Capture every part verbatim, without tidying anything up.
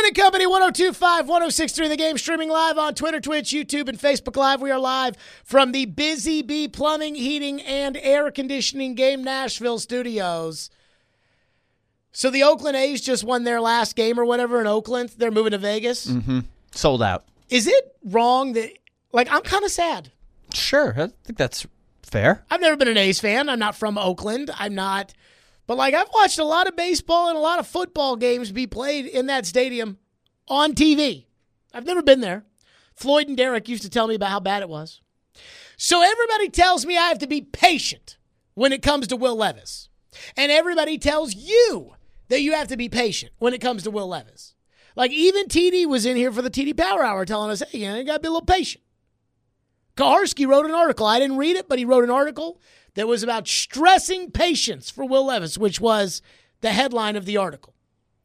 Plumbing and Company, one oh two point five, one oh six point three The Game, streaming live on Twitter, Twitch, YouTube, and Facebook Live. We are live from the Busy Bee Plumbing, Heating, and Air Conditioning Game Nashville studios. So the Oakland A's just won their last game or whatever in Oakland. They're moving to Vegas. Mm-hmm. Sold out. Is it wrong that, like, I'm kind of sad. Sure, I think that's fair. I've never been an A's fan. I'm not from Oakland. I'm not. But, like, I've watched a lot of baseball and a lot of football games be played in that stadium on T V. I've never been there. Floyd and Derek used to tell me about how bad it was. So everybody tells me I have to be patient when it comes to Will Levis. And everybody tells you that you have to be patient when it comes to Will Levis. Like, even T D was in here for the T D Power Hour telling us, hey, you know, you got to be a little patient. Kaharski wrote an article. I didn't read it, but he wrote an article that was about stressing patience for Will Levis, which was the headline of the article.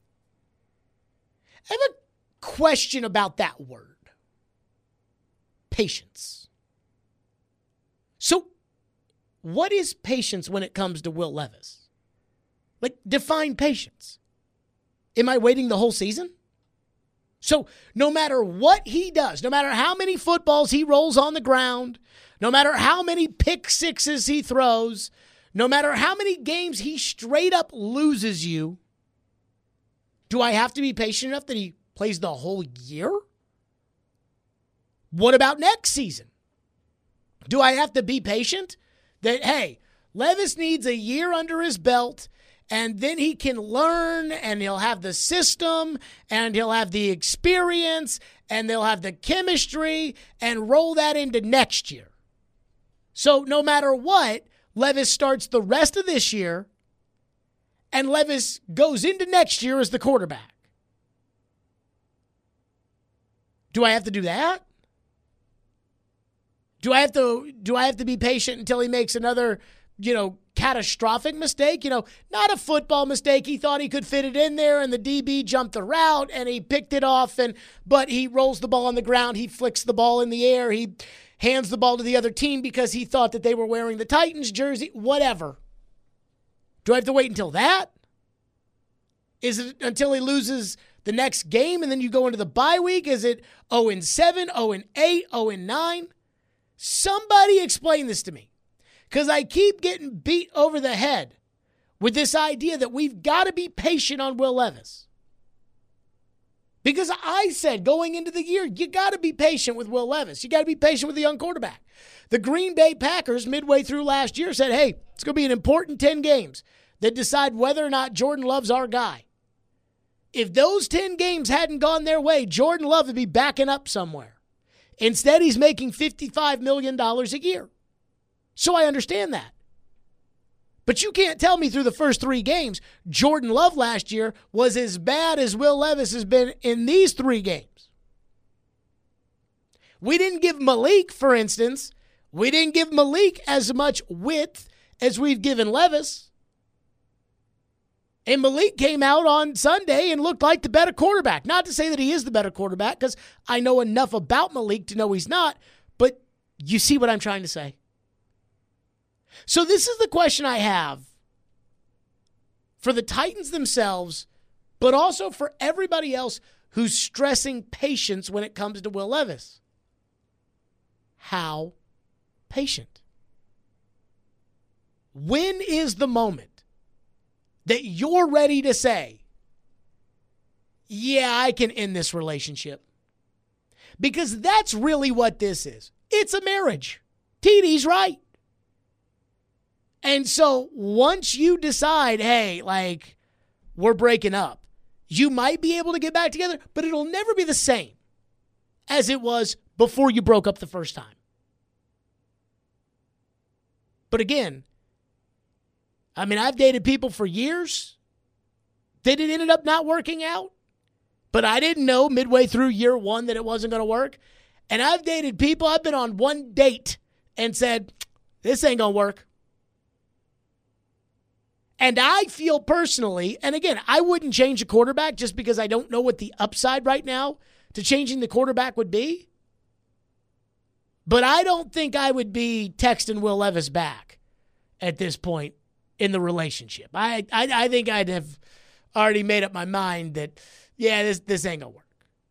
I have a question about that word. Patience. So, what is patience when it comes to Will Levis? Like, define patience. Am I waiting the whole season? So, no matter what he does, no matter how many footballs he rolls on the ground, no matter how many pick sixes he throws, no matter how many games he straight up loses you, do I have to be patient enough that he plays the whole year? What about next season? Do I have to be patient that, hey, Levis needs a year under his belt, and then he can learn, and he'll have the system, and he'll have the experience, and they'll have the chemistry, and roll that into next year? So no matter what, Levis starts the rest of this year, and Levis goes into next year as the quarterback. Do I have to do that? Do I have to do I have to be patient until he makes another, you know, catastrophic mistake? You know, not a football mistake. He thought he could fit it in there, and the D B jumped the route, and he picked it off, and but he rolls the ball on the ground. He flicks the ball in the air. He hands the ball to the other team because he thought that they were wearing the Titans jersey. Whatever. Do I have to wait until that? Is it until he loses the next game, and then you go into the bye week? Is it oh and seven, oh and eight, oh and nine? Somebody explain this to me. Because I keep getting beat over the head with this idea that we've got to be patient on Will Levis. Because I said going into the year, you got to be patient with Will Levis. You got to be patient with the young quarterback. The Green Bay Packers, midway through last year, said, hey, it's going to be an important ten games that decide whether or not Jordan Love's our guy. If those ten games hadn't gone their way, Jordan Love would be backing up somewhere. Instead, he's making fifty-five million dollars a year. So I understand that. But you can't tell me through the first three games, Jordan Love last year was as bad as Will Levis has been in these three games. We didn't give Malik, for instance, we didn't give Malik as much width as we've given Levis. And Malik came out on Sunday and looked like the better quarterback. Not to say that he is the better quarterback, because I know enough about Malik to know he's not, but you see what I'm trying to say. So this is the question I have for the Titans themselves, but also for everybody else who's stressing patience when it comes to Will Levis. How patient? When is the moment that you're ready to say, yeah, I can end this relationship? Because that's really what this is. It's a marriage. T D's right. And so once you decide, hey, like, we're breaking up, you might be able to get back together, but it'll never be the same as it was before you broke up the first time. But again, I mean, I've dated people for years that it ended up not working out, but I didn't know midway through year one that it wasn't going to work. And I've dated people, I've been on one date and said, this ain't going to work. And I feel personally, and again, I wouldn't change a quarterback just because I don't know what the upside right now to changing the quarterback would be. But I don't think I would be texting Will Levis back at this point in the relationship. I, I, I think I'd have already made up my mind that yeah, this, this ain't going to work.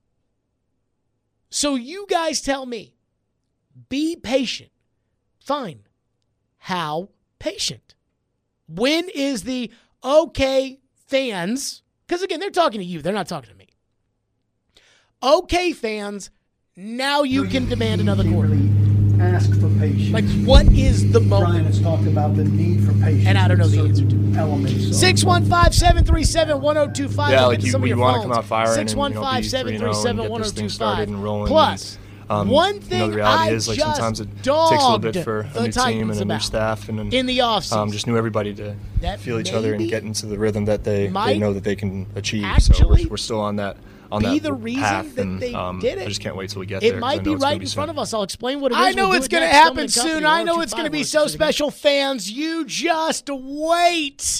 So you guys tell me, be patient. Fine. How patient? When is the okay fans, because again, they're talking to you, they're not talking to me. Okay fans, now you can demand another quarterback. Ask for patience. Like, what is the moment? Brian has talked about the need for patience. And I don't know the answer to it. Elements. six one five, seven three seven, one oh two five. Yeah, like you, some of you your want to phones. come out firing six one five, seven three seven, one oh two five. Plus, Um, one thing you know, the reality I is, like, just sometimes it takes a dogged little bit for a the new team Titans and a new about staff and in the offseason. um, just knew everybody to That feel each other and maybe get into the rhythm that they, might they know that they can achieve. So actually we're, we're still on that on be that the reason path, that and they um, did it. I just can't wait till we get It there. 'cause I might know be it's gonna right be in front soon. of us. I'll explain what it is. I know We'll do it's it going to next. happen Coming to company. soon. I know one oh two it's going to five, be one oh so two seven. special, fans. You just wait.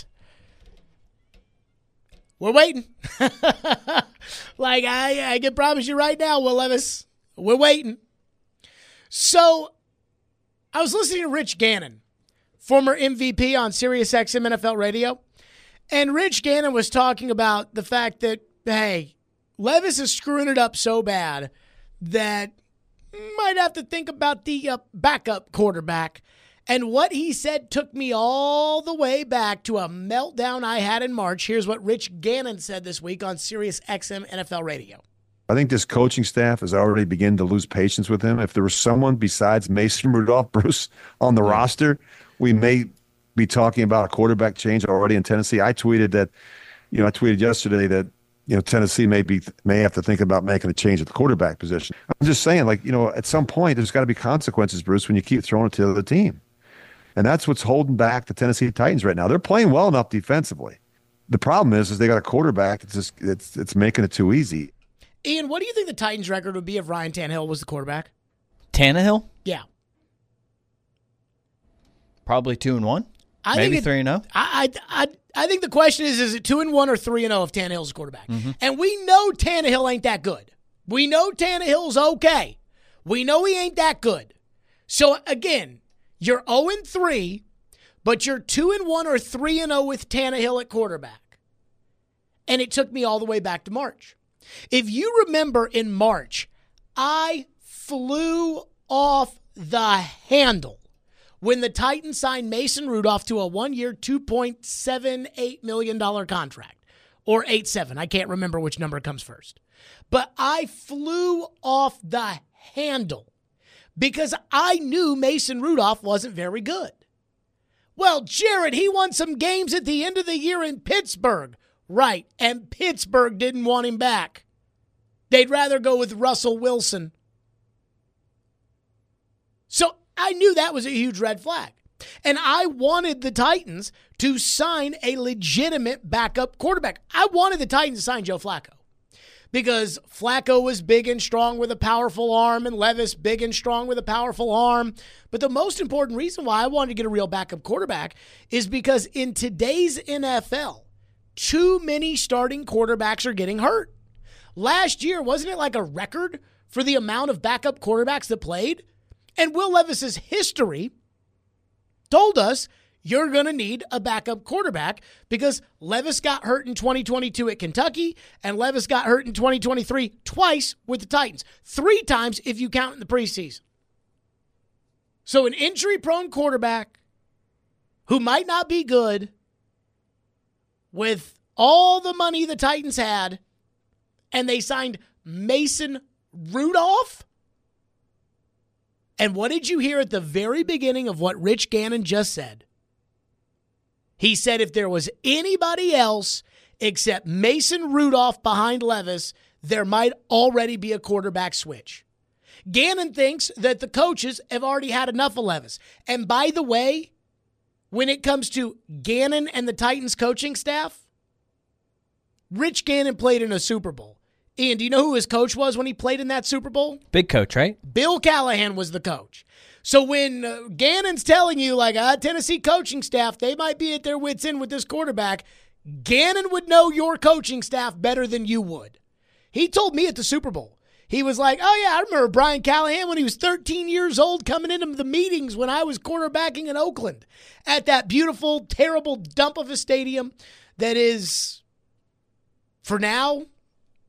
We're waiting. Like, I, I can promise you right now, Will Levis, we're waiting. So, I was listening to Rich Gannon, former M V P on Sirius X M N F L Radio, and Rich Gannon was talking about the fact that, hey, Levis is screwing it up so bad that might have to think about the uh, backup quarterback. And what he said took me all the way back to a meltdown I had in March. Here's what Rich Gannon said this week on Sirius X M N F L Radio. I think this coaching staff has already begun to lose patience with him. If there was someone besides Mason Rudolph, Bruce, on the yeah. roster, we may be talking about a quarterback change already in Tennessee. I tweeted that, you know, I tweeted yesterday that, you know, Tennessee may be may have to think about making a change at the quarterback position. I'm just saying, like, you know, at some point there's got to be consequences, Bruce, when you keep throwing it to the other team. And that's what's holding back the Tennessee Titans right now. They're playing well enough defensively. The problem is, is they got a quarterback that's just it's it's making it too easy. Ian, what do you think the Titans' record would be if Ryan Tannehill was the quarterback? Tannehill? Yeah. Probably two and one. I Maybe think it, three and zero. I, I I I think the question is: is it two and one or three and zero if Tannehill's the quarterback? Mm-hmm. And we know Tannehill ain't that good. We know Tannehill's okay. We know he ain't that good. So again, you're zero and three, but you're two and one or three and zero with Tannehill at quarterback. And it took me all the way back to March. If you remember in March, I flew off the handle when the Titans signed Mason Rudolph to a one-year, two point seven eight million dollars contract, or eight seven. I can't remember which number comes first. But I flew off the handle because I knew Mason Rudolph wasn't very good. Well, Jared, he won some games at the end of the year in Pittsburgh. Right, and Pittsburgh didn't want him back. They'd rather go with Russell Wilson. So I knew that was a huge red flag. And I wanted the Titans to sign a legitimate backup quarterback. I wanted the Titans to sign Joe Flacco because Flacco was big and strong with a powerful arm and Levis big and strong with a powerful arm. But the most important reason why I wanted to get a real backup quarterback is because in today's N F L, too many starting quarterbacks are getting hurt. Last year, wasn't it like a record for the amount of backup quarterbacks that played? And Will Levis's history told us you're going to need a backup quarterback because Levis got hurt in twenty twenty-two at Kentucky and Levis got hurt in twenty twenty-three twice with the Titans. Three times if you count in the preseason. So an injury-prone quarterback who might not be good with all the money the Titans had, and they signed Mason Rudolph? And what did you hear at the very beginning of what Rich Gannon just said? He said if there was anybody else except Mason Rudolph behind Levis, there might already be a quarterback switch. Gannon thinks that the coaches have already had enough of Levis. And by the way, when it comes to Gannon and the Titans coaching staff, Rich Gannon played in a Super Bowl. Ian, do you know who his coach was when he played in that Super Bowl? Big coach, right? Bill Callahan was the coach. So when uh, Gannon's telling you, like, uh, Tennessee coaching staff, they might be at their wits' end with this quarterback, Gannon would know your coaching staff better than you would. He told me at the Super Bowl. He was like, oh, yeah, I remember Brian Callahan when he was thirteen years old coming into the meetings when I was quarterbacking in Oakland at that beautiful, terrible dump of a stadium that is, for now,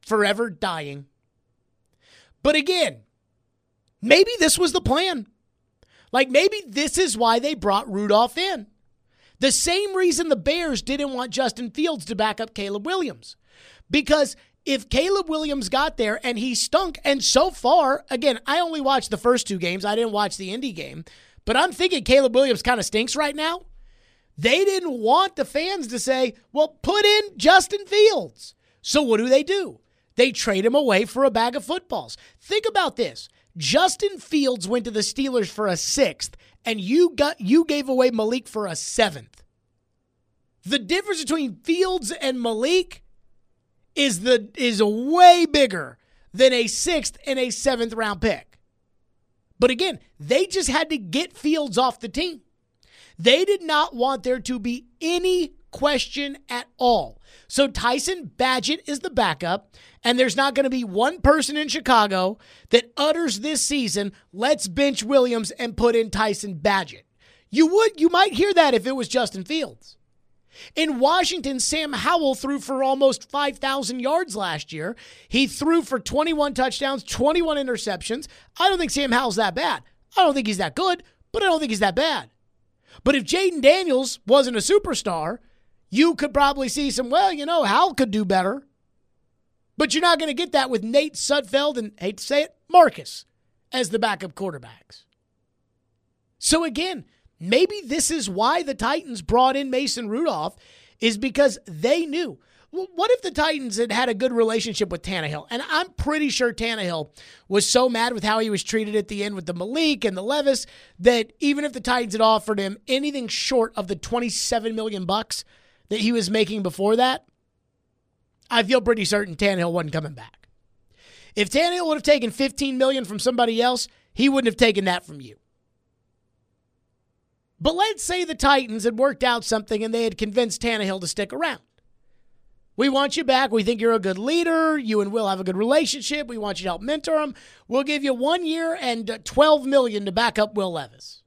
forever dying. But again, maybe this was the plan. Like, maybe this is why they brought Rudolph in. The same reason the Bears didn't want Justin Fields to back up Caleb Williams. Because if Caleb Williams got there and he stunk, and so far, again, I only watched the first two games. I didn't watch the Indy game. But I'm thinking Caleb Williams kind of stinks right now. They didn't want the fans to say, well, put in Justin Fields. So what do they do? They trade him away for a bag of footballs. Think about this. Justin Fields went to the Steelers for a sixth, and you got you gave away Malik for a seventh. The difference between Fields and Malik is the is way bigger than a sixth and a seventh round pick. But again, they just had to get Fields off the team. They did not want there to be any question at all. So Tyson Bagent is the backup, and there's not going to be one person in Chicago that utters this season, let's bench Williams and put in Tyson Bagent. You would, you might hear that if it was Justin Fields. In Washington, Sam Howell threw for almost five thousand yards last year. He threw for twenty-one touchdowns, twenty-one interceptions. I don't think Sam Howell's that bad. I don't think he's that good, but I don't think he's that bad. But if Jaden Daniels wasn't a superstar, you could probably see some, well, you know, Howell could do better. But you're not going to get that with Nate Sudfeld and, hate to say it, Marcus as the backup quarterbacks. So again, maybe this is why the Titans brought in Mason Rudolph, is because they knew. Well, what if the Titans had had a good relationship with Tannehill? And I'm pretty sure Tannehill was so mad with how he was treated at the end with the Malik and the Levis that even if the Titans had offered him anything short of the twenty-seven million bucks that he was making before that, I feel pretty certain Tannehill wasn't coming back. If Tannehill would have taken fifteen million dollars from somebody else, he wouldn't have taken that from you. But let's say the Titans had worked out something and they had convinced Tannehill to stick around. We want you back. We think you're a good leader. You and Will have a good relationship. We want you to help mentor him. We'll give you one year and twelve million dollars to back up Will Levis.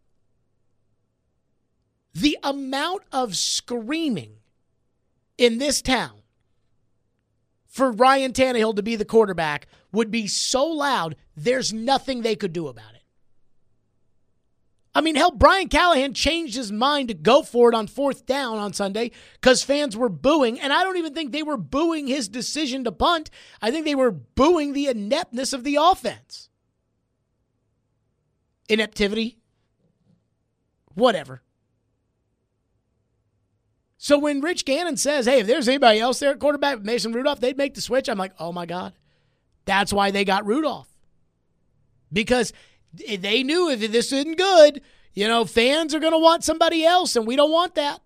The amount of screaming in this town for Ryan Tannehill to be the quarterback would be so loud, there's nothing they could do about it. I mean, hell, Brian Callahan changed his mind to go for it on fourth down on Sunday because fans were booing, and I don't even think they were booing his decision to punt. I think they were booing the ineptness of the offense. Ineptivity? Whatever. So when Rich Gannon says, hey, if there's anybody else there at quarterback with Mason Rudolph, they'd make the switch. I'm like, oh my God. That's why they got Rudolph. Because they knew if this isn't good, you know, fans are going to want somebody else, and we don't want that.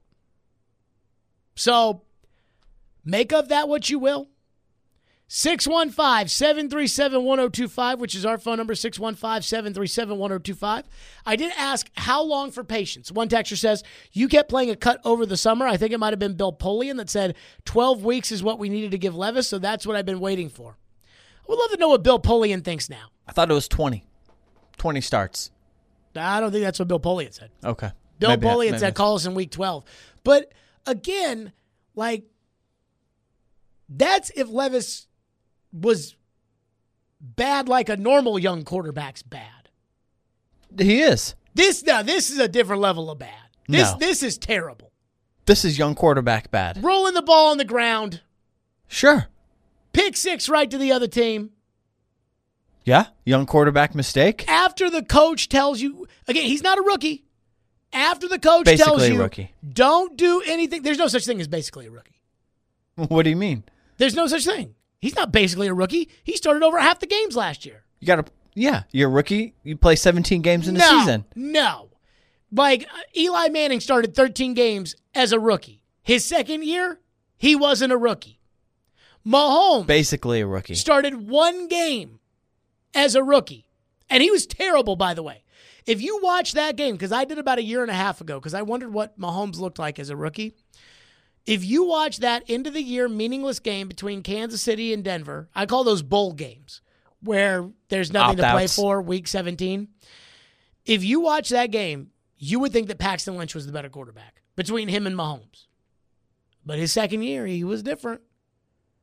So make of that what you will. six one five, seven three seven, one oh two five, which is our phone number, six one five, seven three seven, one oh two five. I did ask how long for patience. One texter says, you kept playing a cut over the summer. I think it might have been Bill Polian that said twelve weeks is what we needed to give Levis, so that's what I've been waiting for. I would love to know what Bill Polian thinks now. I thought it was twenty. twenty starts. I don't think that's what Bill Polian said. Okay. Bill Maybe I- Polian maybe said I- call us in week twelve. But again, like, that's if Levis was bad like a normal young quarterback's bad. He is. This now, this is a different level of bad. This No. this is terrible. This is young quarterback bad. Rolling the ball on the ground, Sure. pick six right to the other team. Yeah. Young quarterback mistake. After the coach tells you, again, he's not a rookie. After the coach Basically tells a you, rookie. don't do anything. There's no such thing as basically a rookie. What do you mean? There's no such thing. He's not basically a rookie. He started over half the games last year. You got to, yeah, you're a rookie. You play seventeen games in the no, season. No. Like, uh, Eli Manning started thirteen games as a rookie. His second year, he wasn't a rookie. Mahomes Basically a rookie. started one game as a rookie. And he was terrible, by the way. If you watch that game, because I did about a year and a half ago, because I wondered what Mahomes looked like as a rookie. If you watch that end of the year meaningless game between Kansas City and Denver, I call those bowl games, where there's nothing to play Opt-outs. for, week seventeen. If you watch that game, you would think that Paxton Lynch was the better quarterback between him and Mahomes. But his second year, he was different.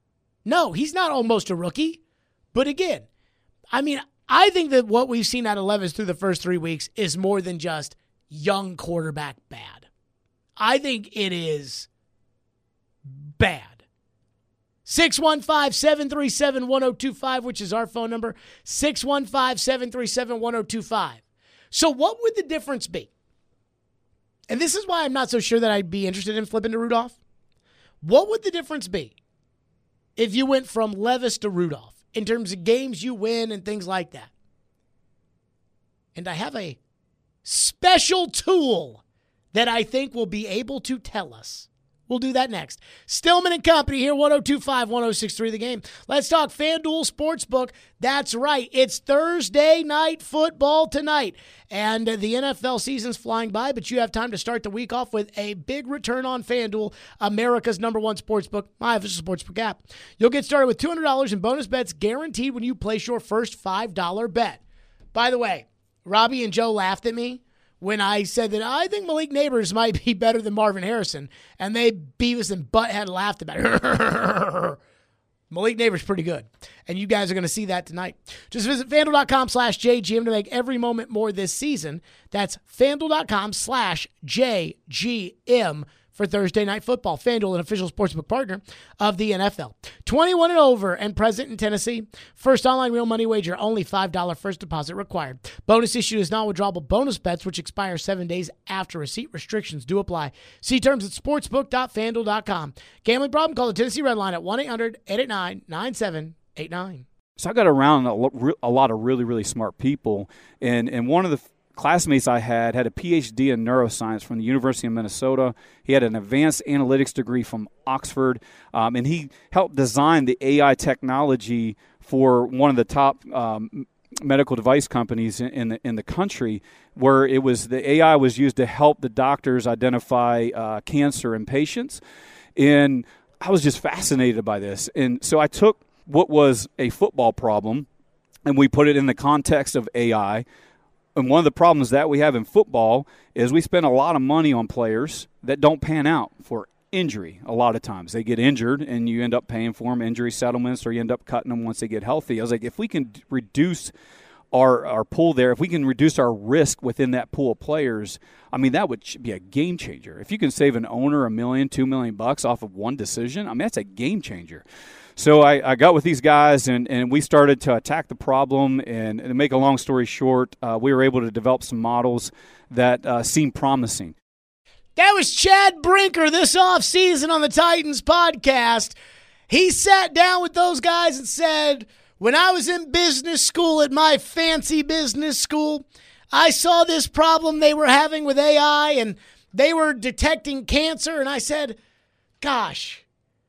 No, he's not almost a rookie. But again, I mean, I think that what we've seen out of Levis through the first three weeks is more than just young quarterback bad. I think it is bad. six one five, seven three seven, one oh two five, which is our phone number, six one five, seven three seven, one oh two five. So what would the difference be? And this is why I'm not so sure that I'd be interested in flipping to Rudolph. What would the difference be if you went from Levis to Rudolph in terms of games you win and things like that? And I have a special tool that I think will be able to tell us. We'll do that next. Stillman and Company here, one oh two five, one oh six three The Game. Let's talk FanDuel Sportsbook. That's right. It's Thursday night football tonight. And the N F L season's flying by, but you have time to start the week off with a big return on FanDuel, America's number one sportsbook, my official sportsbook app. You'll get started with two hundred dollars in bonus bets guaranteed when you place your first five dollar bet. By the way, Robbie and Joe laughed at me when I said that I think Malik Neighbors might be better than Marvin Harrison, and they, Beavis and Butthead, laughed about it. Malik Neighbors pretty good, and you guys are going to see that tonight. Just visit FanDuel.com slash JGM to make every moment more this season. That's FanDuel.com slash JGM for Thursday Night Football. FanDuel, an official sportsbook partner of the N F L. twenty-one and over and present in Tennessee. First online real money wager, only five dollars first deposit required. Bonus issue is non-withdrawable bonus bets, which expire seven days after receipt. Restrictions do apply. See terms at sportsbook dot fan duel dot com. Gambling problem? Call the Tennessee Red Line at one eight hundred, eight eight nine, nine seven eight nine. So I got around a, lo- a lot of really, really smart people, and, and one of the classmates I had had a P H D in neuroscience from the University of Minnesota. He had an advanced analytics degree from Oxford, um, and he helped design the A I technology for one of the top um, medical device companies in, in the in the country, where it was the A I was used to help the doctors identify uh, cancer in patients. And I was just fascinated by this, and so I took what was a football problem, and we put it in the context of A I. And one of the problems that we have in football is we spend a lot of money on players that don't pan out for injury a lot of times. They get injured, and you end up paying for them injury settlements, or you end up cutting them once they get healthy. I was like, if we can reduce our, our pool there, if we can reduce our risk within that pool of players, I mean, that would be a game changer. If you can save an owner a million, two million bucks off of one decision, I mean, that's a game changer. So I, I got with these guys, and, and we started to attack the problem. And, and to make a long story short, uh, we were able to develop some models that uh, seemed promising. That was Chad Brinker this offseason on the Titans podcast. He sat down with those guys and said, when I was in business school at my fancy business school, I saw this problem they were having with A I, and they were detecting cancer. And I said, gosh,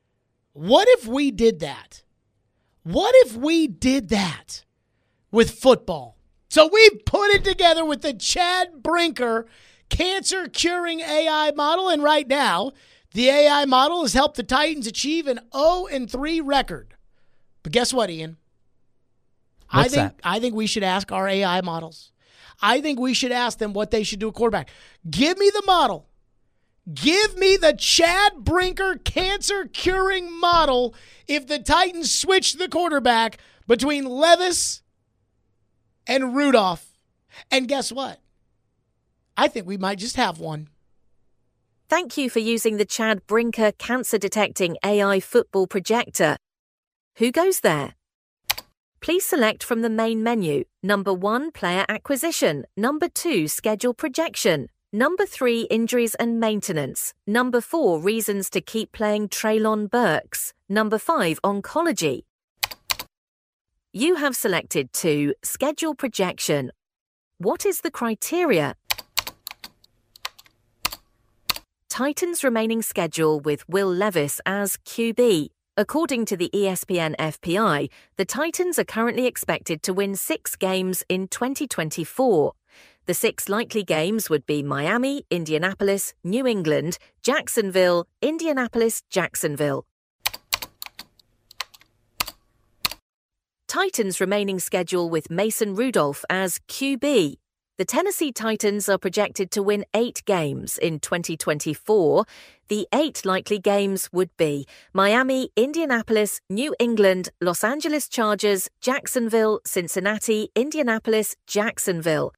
what if we did that? What if we did that with football? So we put it together with the Chad Brinker cancer-curing A I model, and right now, the A I model has helped the Titans achieve an oh and three record. But guess what, Ian? What's I think that? I think we should ask our A I models. I think we should ask them what they should do at quarterback. Give me the model. Give me the Chad Brinker cancer-curing model if the Titans switch the quarterback between Levis and Rudolph. And guess what? I think we might just have one. Thank you for using the Chad Brinker cancer-detecting A I football projector. Who goes there? Please select from the main menu. Number one, player acquisition. Number two, schedule projection. Number three, injuries and maintenance. Number four, reasons to keep playing Treylon Burks. Number five, oncology. You have selected two, schedule projection. What is the criteria? Titans remaining schedule with Will Levis as Q B. According to the E S P N F P I, the Titans are currently expected to win six games in twenty twenty-four. The six likely games would be Miami, Indianapolis, New England, Jacksonville, Indianapolis, Jacksonville. Titans remaining schedule with Mason Rudolph as Q B. The Tennessee Titans are projected to win eight games in twenty twenty-four. The eight likely games would be Miami, Indianapolis, New England, Los Angeles Chargers, Jacksonville, Cincinnati, Indianapolis, Jacksonville.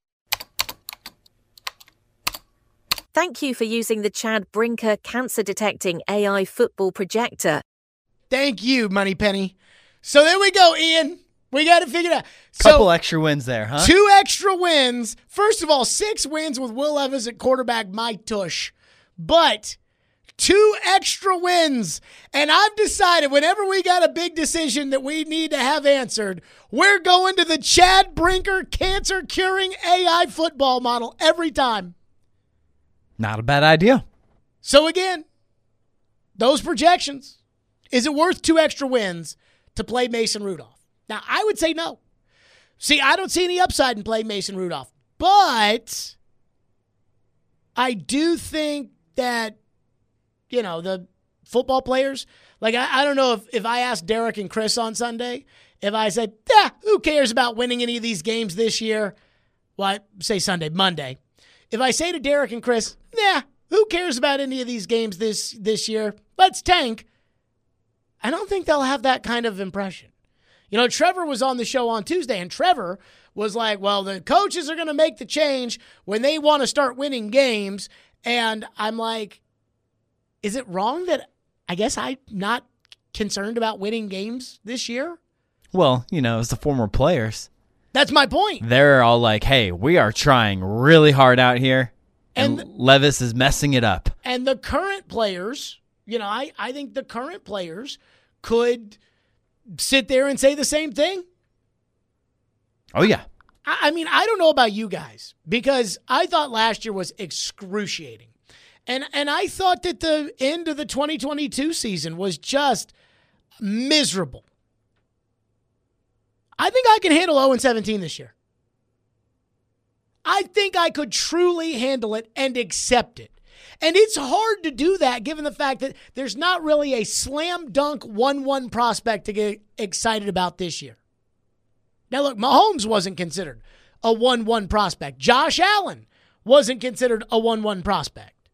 Thank you for using the Chad Brinker Cancer Detecting A I Football Projector. Thank you, Moneypenny. So there we go, Ian. We got to figure it out. Couple so, extra wins there, huh? Two extra wins. First of all, six wins with Will Levis at quarterback, my tush. But two extra wins. And I've decided whenever we got a big decision that we need to have answered, we're going to the Chad Brinker Cancer Curing A I football model every time. Not a bad idea. So again, those projections. Is it worth two extra wins to play Mason Rudolph? Now, I would say no. See, I don't see any upside in playing Mason Rudolph. But I do think that, you know, the football players, like, I, I don't know if, if I asked Derek and Chris on Sunday, if I said, yeah, who cares about winning any of these games this year? Well, I say Sunday, Monday. If I say to Derek and Chris, yeah, who cares about any of these games this, this year? Let's tank. I don't think they'll have that kind of impression. You know, Trevor was on the show on Tuesday, and Trevor was like, well, the coaches are going to make the change when they want to start winning games. And I'm like, is it wrong that I guess I'm not concerned about winning games this year? Well, you know, as the former players. That's my point. They're all like, hey, we are trying really hard out here, and, and Levis is messing it up. And the current players, you know, I, I think the current players could sit there and say the same thing. Oh, yeah. I, I mean, I don't know about you guys, because I thought last year was excruciating. And, and I thought that the end of the twenty twenty-two season was just miserable. I think I can handle oh and seventeen this year. I think I could truly handle it and accept it. And it's hard to do that given the fact that there's not really a slam dunk one one prospect to get excited about this year. Now, look, Mahomes wasn't considered a one one prospect. Josh Allen wasn't considered a one one prospect.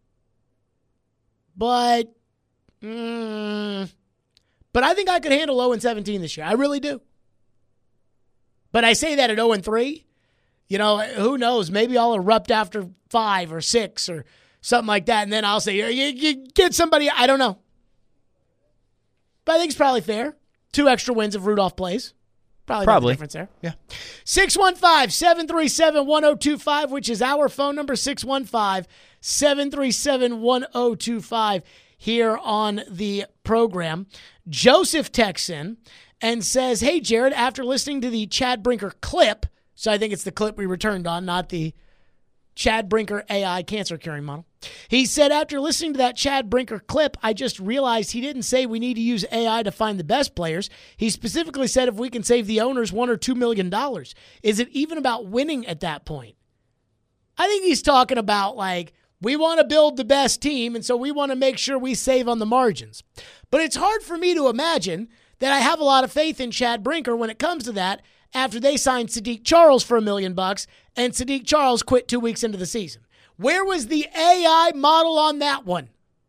But, mm, but I think I could handle oh and seventeen this year. I really do. But I say that at oh and three. You know, who knows? Maybe I'll erupt after five or six or something like that, and then I'll say, you, you get somebody, I don't know. But I think it's probably fair. Two extra wins if Rudolph plays. Probably, probably. No difference there. Yeah. six one five, seven three seven, one oh two five, which is our phone number, six one five, seven three seven, one oh two five here on the program. Joseph texts in and says, hey, Jared, after listening to the Chad Brinker clip, so I think it's the clip we returned on, not the Chad Brinker A I cancer curing model. He said, after listening to that Chad Brinker clip, I just realized he didn't say we need to use A I to find the best players. He specifically said if we can save the owners one or two million dollars. Is it even about winning at that point? I think he's talking about, like, we want to build the best team, and so we want to make sure we save on the margins. But it's hard for me to imagine that I have a lot of faith in Chad Brinker when it comes to that after they signed Sadiq Charles for a million bucks and Sadiq Charles quit two weeks into the season. Where was the A I model on that one?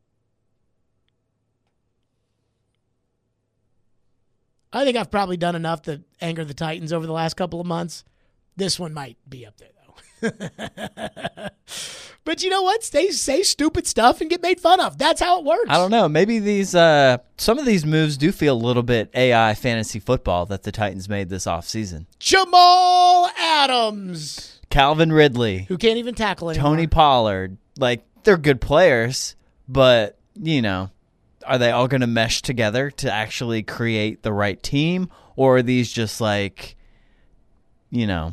I think I've probably done enough to anger the Titans over the last couple of months. This one might be up there, though. But you know what? They say stupid stuff and get made fun of. That's how it works. I don't know. Maybe these uh, some of these moves do feel a little bit A I fantasy football that the Titans made this offseason. Jamal Adams. Calvin Ridley. Who can't even tackle anymore. Tony Pollard. Like, they're good players, but, you know, are they all going to mesh together to actually create the right team? Or are these just like, you know,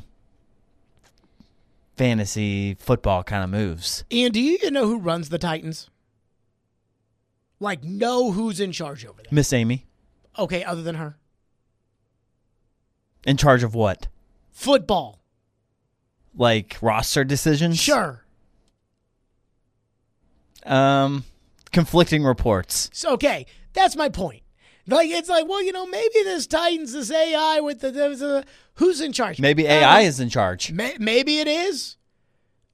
fantasy football kind of moves? Ian, do you even know who runs the Titans? Like, know who's in charge over there? Miss Amy. Okay, other than her. In charge of what? Football. Like roster decisions? Sure. Um, conflicting reports. So, okay, that's my point. Like, it's like, well, you know, maybe this Titans, this A I with the, the, the who's in charge? Maybe A I uh, is in charge. May, maybe it is.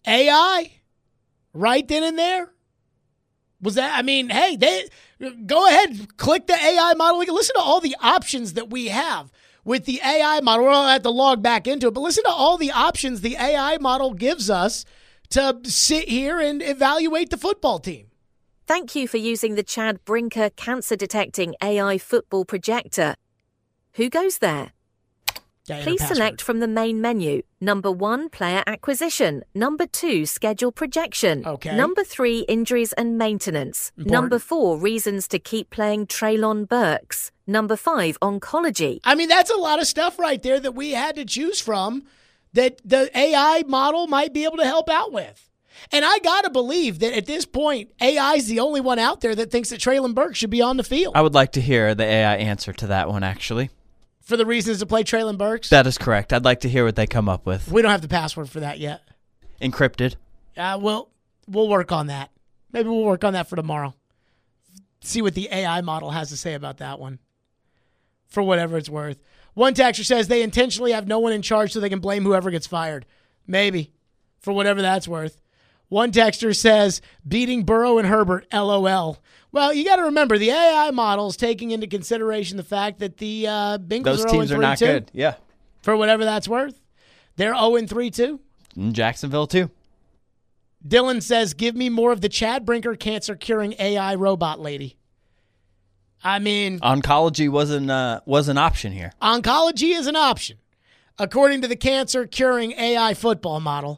A I, right then and there. Was that, I mean, hey, they go ahead, click the A I model. Listen to all the options that we have with the A I model. We'll have to log back into it, but listen to all the options the A I model gives us to sit here and evaluate the football team. Thank you for using the Chad Brinker Cancer Detecting A I Football Projector. Who goes there? Please select from the main menu. Number one, player acquisition. Number two, schedule projection. Okay. Number three, injuries and maintenance. Important. Number four, reasons to keep playing Traylon Burks. Number five, oncology. I mean, that's a lot of stuff right there that we had to choose from that the A I model might be able to help out with. And I got to believe that at this point, A I is the only one out there that thinks that Traylon Burks should be on the field. I would like to hear the A I answer to that one, actually. For the reasons to play Traylon Burks? That is correct. I'd like to hear what they come up with. We don't have the password for that yet. Encrypted. Uh, we'll, we'll work on that. Maybe we'll work on that for tomorrow. See what the A I model has to say about that one. For whatever it's worth. One texter says they intentionally have no one in charge so they can blame whoever gets fired. Maybe. For whatever that's worth. One texter says, beating Burrow and Herbert, LOL. Well, you got to remember, the A I model is taking into consideration the fact that the uh, Bengals Those are teams oh and three are not too. good. Yeah. For whatever that's worth. They're oh and three too. In Jacksonville, too. Dylan says, give me more of the Chad Brinker cancer-curing A I robot lady. I mean... Oncology wasn't, uh, was an option here. Oncology is an option. According to the cancer-curing A I football model.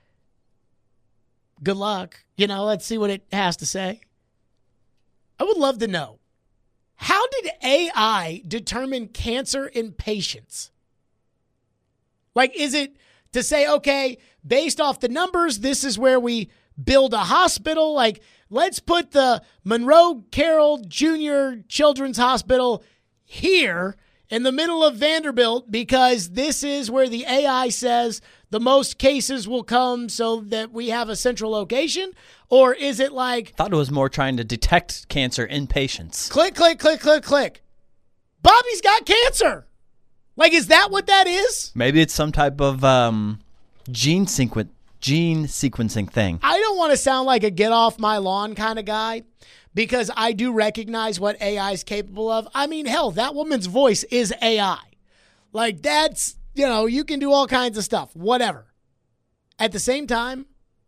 Good luck. You know, let's see what it has to say. I would love to know, how did A I determine cancer in patients? Like, is it to say, okay, based off the numbers, this is where we build a hospital? Like, let's put the Monroe Carroll Junior Children's Hospital here in the middle of Vanderbilt because this is where the A I says the most cases will come so that we have a central location? Or is it like... I thought it was more trying to detect cancer in patients. Click, click, click, click, click. Bobby's got cancer. Like, is that what that is? Maybe it's some type of um, gene sequen- gene sequencing thing. I don't want to sound like a get off my lawn kind of guy because I do recognize what A I is capable of. I mean, hell, that woman's voice is A I. Like, that's... You know, you can do all kinds of stuff, whatever. At the same time,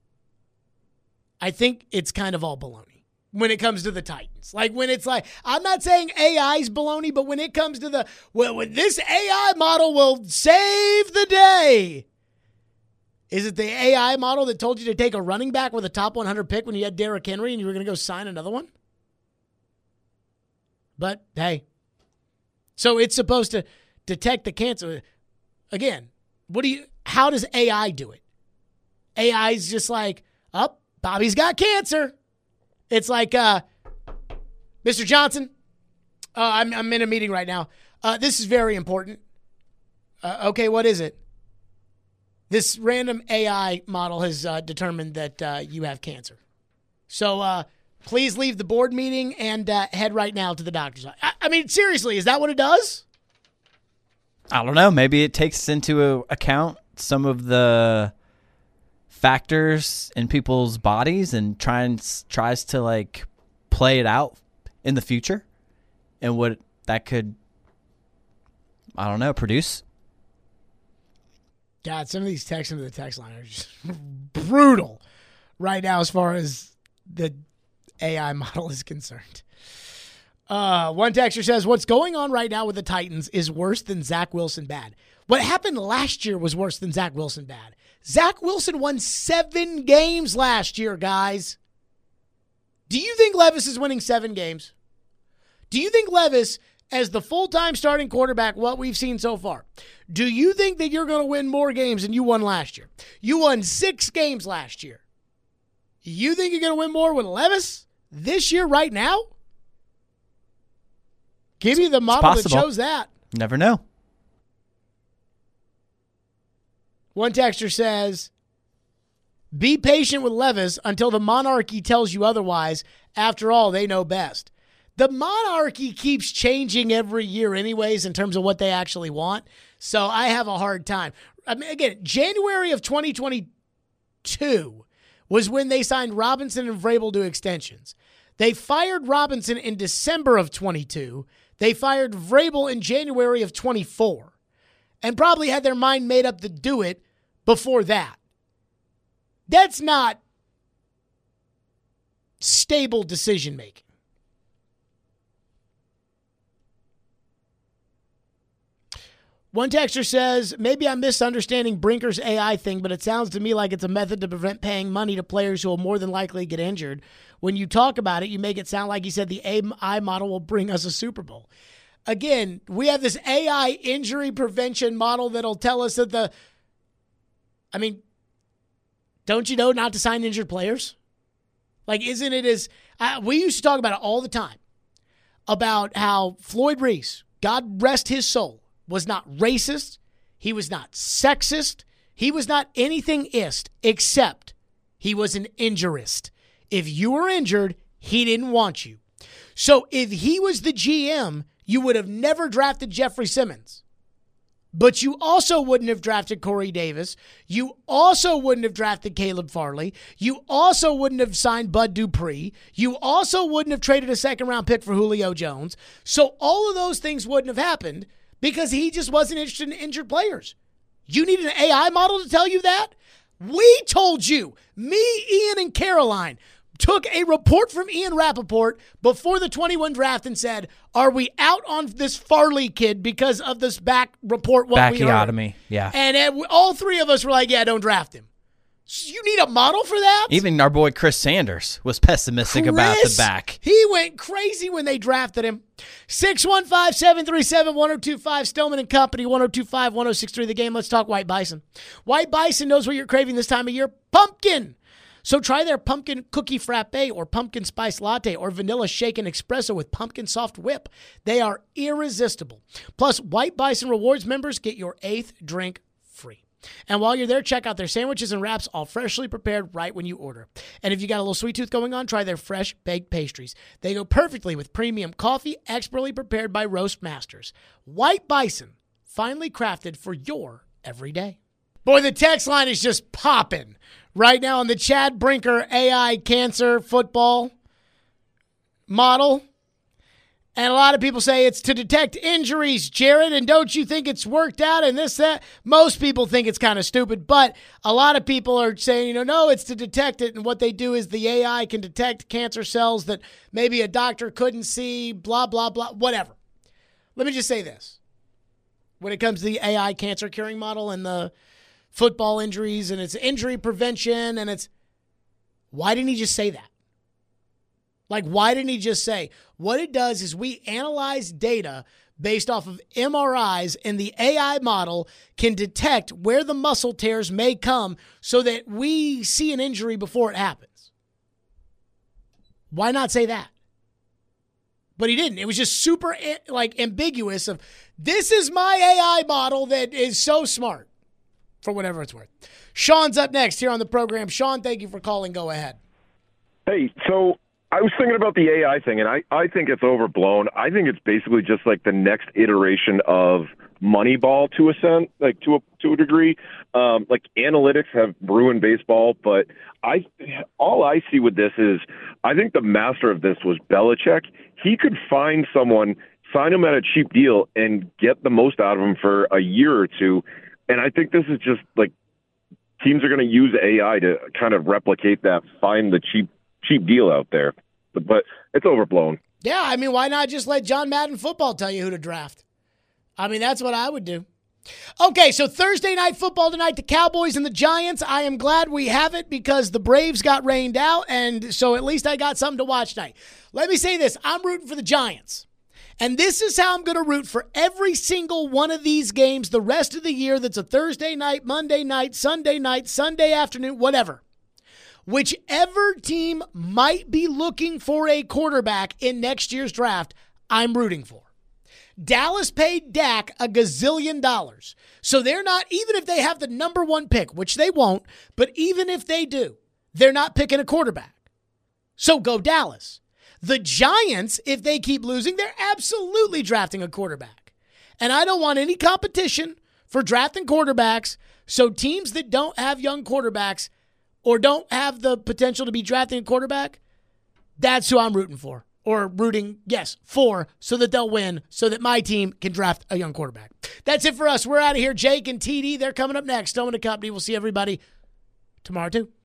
I think it's kind of all baloney when it comes to the Titans. Like when it's like, I'm not saying A I's baloney, but when it comes to the, well, when this A I model will save the day. Is it the A I model that told you to take a running back with a top one hundred pick when you had Derrick Henry and you were going to go sign another one? But, hey. So it's supposed to detect the cancer. Again, what do you? How does A I do it? A I's just like, oh, Bobby's got cancer. It's like, uh, Mister Johnson, uh, I'm, I'm in a meeting right now. Uh, this is very important. Uh, okay, what is it? This random A I model has uh, determined that uh, you have cancer. So uh, please leave the board meeting and uh, head right now to the doctor's office. I, I mean, seriously, is that what it does? I don't know. Maybe it takes into account some of the factors in people's bodies and tries tries to like play it out in the future and what that could, I don't know, produce. God, some of these texts into the text line are just brutal right now as far as the A I model is concerned. Uh, one texter says, what's going on right now with the Titans is worse than Zach Wilson bad. What happened last year was worse than Zach Wilson bad. Zach Wilson won seven games last year, guys. Do you think Levis is winning seven games? Do you think Levis, as the full-time starting quarterback, what we've seen so far, do you think that you're going to win more games than you won last year? You won six games last year. You think you're going to win more with Levis this year right now? Give me the model that shows that. Never know. One texter says, be patient with Levis until the monarchy tells you otherwise. After all, they know best. The monarchy keeps changing every year anyways in terms of what they actually want. So I have a hard time. I mean, again, January of twenty twenty, twenty-two was when they signed Robinson and Vrabel to extensions. They fired Robinson in December of twenty-two. They fired Vrabel in January of twenty-four. And probably had their mind made up to do it before that. That's not stable decision making. One texter says, maybe I'm misunderstanding Brinker's A I thing, but it sounds to me like it's a method to prevent paying money to players who will more than likely get injured. When you talk about it, you make it sound like he said the A I model will bring us a Super Bowl. Again, we have this A I injury prevention model that'll tell us that the, I mean, don't you know not to sign injured players? Like, isn't it as, uh, we used to talk about it all the time, about how Floyd Reese, God rest his soul, was not racist, he was not sexist, he was not anything ist, except he was an injurist. If you were injured, he didn't want you. So if he was the G M, you would have never drafted Jeffrey Simmons. But you also wouldn't have drafted Corey Davis. You also wouldn't have drafted Caleb Farley. You also wouldn't have signed Bud Dupree. You also wouldn't have traded a second-round pick for Julio Jones. So all of those things wouldn't have happened because he just wasn't interested in injured players. You need an A I model to tell you that? We told you. Me, Ian, and Caroline took a report from Ian Rappaport before the twenty-one draft and said, are we out on this Farley kid because of this back report? What we heard? Backiotomy, yeah. And uh, all three of us were like, yeah, don't draft him. So you need a model for that? Even our boy Chris Sanders was pessimistic Chris, about the back. He went crazy when they drafted him. six one five, seven three seven, one oh two five, Stillman and Company, one oh two five, one oh six three The Game. Let's talk White Bison. White Bison knows what you're craving this time of year. Pumpkin. So try their pumpkin cookie frappe or pumpkin spice latte or vanilla shaken espresso with pumpkin soft whip. They are irresistible. Plus, White Bison Rewards members get your eighth drink free. And while you're there, check out their sandwiches and wraps, all freshly prepared right when you order. And if you got a little sweet tooth going on, try their fresh baked pastries. They go perfectly with premium coffee, expertly prepared by roast masters. White Bison, finely crafted for your everyday. Boy, the text line is just popping right now on the Chad Brinker A I cancer football model. And a lot of people say it's to detect injuries, Jared, and don't you think it's worked out and this, that? Most people think it's kind of stupid, but a lot of people are saying, you know, no, it's to detect it, and what they do is the A I can detect cancer cells that maybe a doctor couldn't see, blah, blah, blah, whatever. Let me just say this. When it comes to the A I cancer curing model and the football injuries and it's injury prevention and it's, why didn't he just say that? Like, why didn't he just say, what it does is we analyze data based off of M R Is, and the A I model can detect where the muscle tears may come so that we see an injury before it happens. Why not say that? But he didn't. It was just super, like, ambiguous of, this is my A I model that is so smart, for whatever it's worth. Sean's up next here on the program. Sean, thank you for calling. Go ahead. Hey, so I was thinking about the A I thing, and I, I think it's overblown. I think it's basically just like the next iteration of Moneyball to a sense, like to a to a degree. Um, like analytics have ruined baseball, but I all I see with this is I think the master of this was Belichick. He could find someone, sign him at a cheap deal, and get the most out of him for a year or two. And I think this is just like teams are going to use A I to kind of replicate that, find the cheap cheap deal out there. But, but it's overblown. Yeah, I mean, why not just let John Madden Football tell you who to draft? I mean, that's what I would do. Okay, so Thursday night football tonight, the Cowboys and the Giants. I am glad we have it because the Braves got rained out, and so at least I got something to watch tonight. Let me say this. I'm rooting for the Giants. And this is how I'm going to root for every single one of these games the rest of the year that's a Thursday night, Monday night, Sunday night, Sunday afternoon, whatever. Whichever team might be looking for a quarterback in next year's draft, I'm rooting for. Dallas paid Dak a gazillion dollars. So they're not, even if they have the number one pick, which they won't, but even if they do, they're not picking a quarterback. So go Dallas. The Giants, if they keep losing, they're absolutely drafting a quarterback. And I don't want any competition for drafting quarterbacks. So teams that don't have young quarterbacks or don't have the potential to be drafting a quarterback, that's who I'm rooting for. Or rooting, yes, for, so that they'll win, so that my team can draft a young quarterback. That's it for us. We're out of here. Jake and T D, they're coming up next. Stone and Company. We'll see everybody tomorrow, too.